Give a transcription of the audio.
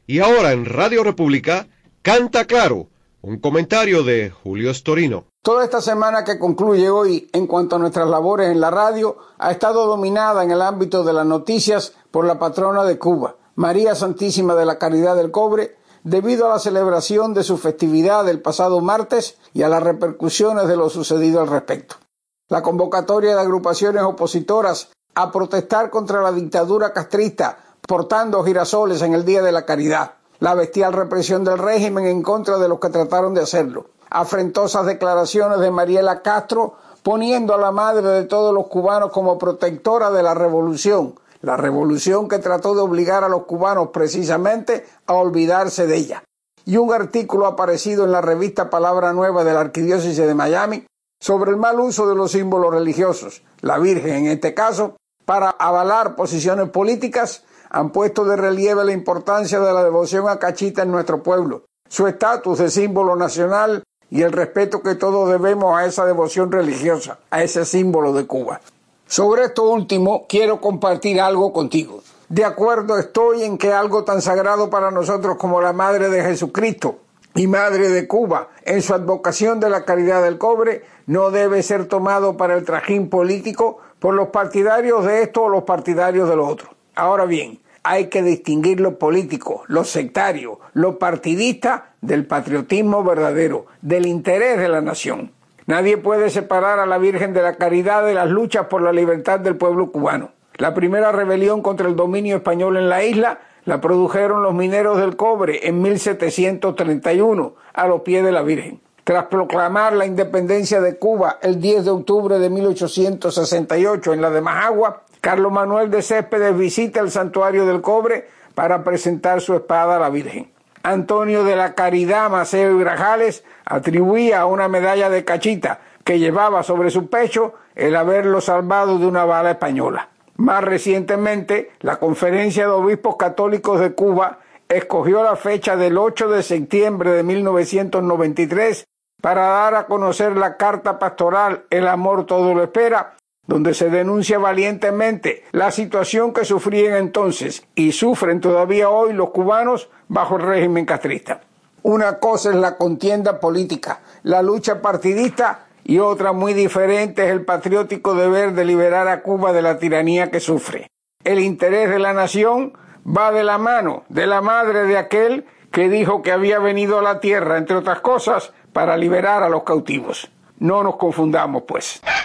Y ahora en Radio República, Canta Claro, un comentario de Julio Storino. Toda esta semana que concluye hoy en cuanto a nuestras labores en la radio ha estado dominada en el ámbito de las noticias por la patrona de Cuba, María Santísima de la Caridad del Cobre, debido a la celebración de su festividad del pasado martes y a las repercusiones de lo sucedido al respecto. La convocatoria de agrupaciones opositoras a protestar contra la dictadura castrista portando girasoles en el Día de la Caridad, la bestial represión del régimen en contra de los que trataron de hacerlo, afrentosas declaraciones de Mariela Castro poniendo a la madre de todos los cubanos como protectora de la revolución que trató de obligar a los cubanos precisamente a olvidarse de ella, y un artículo aparecido en la revista Palabra Nueva de la Arquidiócesis de Miami sobre el mal uso de los símbolos religiosos, la Virgen en este caso, para avalar posiciones políticas, han puesto de relieve la importancia de la devoción a Cachita en nuestro pueblo, su estatus de símbolo nacional y el respeto que todos debemos a esa devoción religiosa, a ese símbolo de Cuba. Sobre esto último, quiero compartir algo contigo. De acuerdo estoy en que algo tan sagrado para nosotros como la Madre de Jesucristo y Madre de Cuba, en su advocación de la caridad del cobre, no debe ser tomado para el trajín político por los partidarios de esto o los partidarios de lo otro. Ahora bien, hay que distinguir lo político, lo sectario, lo partidista del patriotismo verdadero, del interés de la nación. Nadie puede separar a la Virgen de la Caridad de las luchas por la libertad del pueblo cubano. La primera rebelión contra el dominio español en la isla la produjeron los mineros del cobre en 1731 a los pies de la Virgen. Tras proclamar la independencia de Cuba el 10 de octubre de 1868 en la de Majagua, Carlos Manuel de Céspedes visita el santuario del cobre para presentar su espada a la Virgen. Antonio de la Caridad Maceo y Grajales atribuía una medalla de Cachita que llevaba sobre su pecho el haberlo salvado de una bala española. Más recientemente, la Conferencia de Obispos Católicos de Cuba escogió la fecha del 8 de septiembre de 1993 para dar a conocer la carta pastoral El amor todo lo espera, donde se denuncia valientemente la situación que sufrían entonces y sufren todavía hoy los cubanos bajo el régimen castrista. Una cosa es la contienda política, la lucha partidista, y otra muy diferente es el patriótico deber de liberar a Cuba de la tiranía que sufre. El interés de la nación va de la mano de la madre de aquel que dijo que había venido a la tierra, entre otras cosas, para liberar a los cautivos. No nos confundamos, pues.